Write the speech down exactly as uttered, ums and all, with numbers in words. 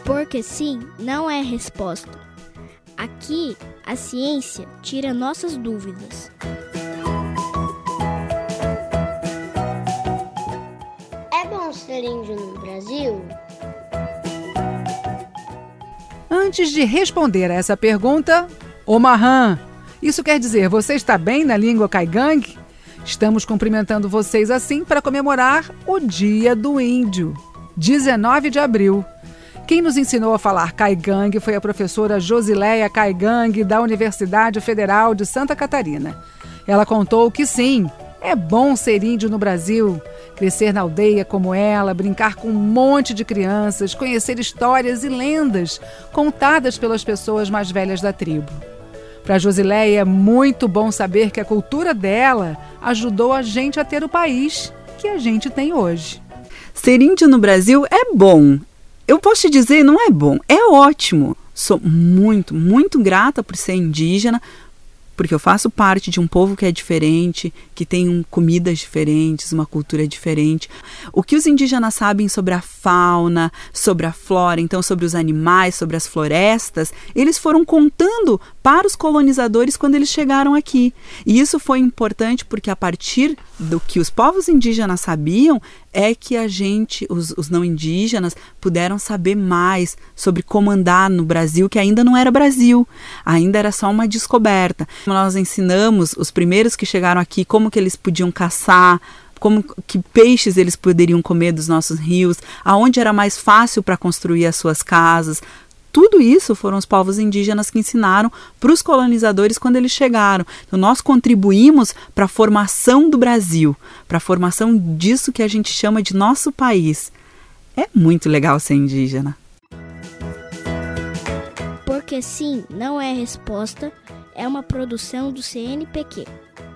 Porque sim não é resposta. Aqui, a ciência tira nossas dúvidas. É bom ser índio no Brasil? Antes de responder a essa pergunta, Omahan, isso quer dizer, você está bem na língua caigangue? Estamos cumprimentando vocês assim para comemorar o Dia do Índio, dezenove de abril. Quem nos ensinou a falar caigangue foi a professora Josileia Caigangue, da Universidade Federal de Santa Catarina. Ela contou que sim, é bom ser índio no Brasil, crescer na aldeia como ela, brincar com um monte de crianças, conhecer histórias e lendas contadas pelas pessoas mais velhas da tribo. Para Josileia é muito bom saber que a cultura dela ajudou a gente a ter o país que a gente tem hoje. Ser índio no Brasil é bom. Eu posso te dizer, não é bom, é ótimo. Sou muito, muito grata por ser indígena, porque eu faço parte de um povo que é diferente, que tem um, comidas diferentes, uma cultura diferente. O que os indígenas sabem sobre a fauna, sobre a flora, então sobre os animais, sobre as florestas, eles foram contando para os colonizadores quando eles chegaram aqui. E isso foi importante porque a partir do que os povos indígenas sabiam, é que a gente, os, os não indígenas, puderam saber mais sobre como andar no Brasil, que ainda não era Brasil, ainda era só uma descoberta. Nós ensinamos os primeiros que chegaram aqui como que eles podiam caçar, como que peixes eles poderiam comer dos nossos rios, aonde era mais fácil para construir as suas casas. Tudo isso foram os povos indígenas que ensinaram para os colonizadores quando eles chegaram. Então, nós contribuímos para a formação do Brasil, para a formação disso que a gente chama de nosso país. É muito legal ser indígena. Porque sim não é resposta, é uma produção do C N Pq.